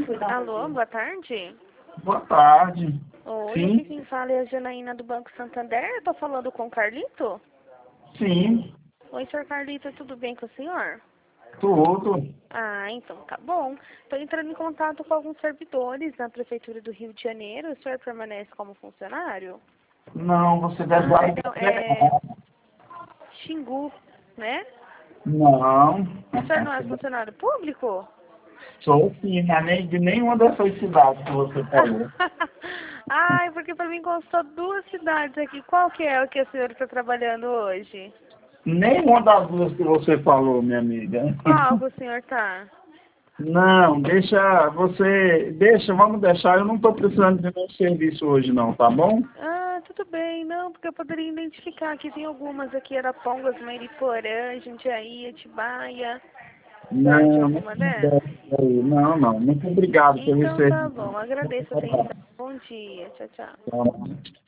Alô, boa tarde. Boa tarde. Oi, Sim, aqui quem fala é a Janaína do Banco Santander. Eu tô falando com o Carlito? sim, Oi, senhor Carlito, tudo bem com o senhor? tudo. Ah, então tá bom. Tô entrando em contato com alguns servidores na Prefeitura do Rio de Janeiro. O senhor permanece como funcionário? Não, você deve Ah, dar perdão, é ideia. Xingu, né? Não, O senhor não é funcionário público? sou sim, mas nem de nenhuma dessas cidades que você falou. Ai, porque pra mim constou duas cidades aqui. Qual que é o que o senhor está trabalhando hoje? Nenhuma das duas que você falou, minha amiga. Qual que o senhor tá? Não, vamos deixar, eu não estou precisando de nenhum serviço hoje não, tá bom? Ah, tudo bem, não, porque eu poderia identificar que tem algumas aqui, Arapongas, Mariporã, Jundiaí, Atibaia. Sabe de Não, alguma dessas? não, muito obrigado pelo Então tá serviço. bom, agradeço a atenção. Bom dia, tchau, tchau. Tá.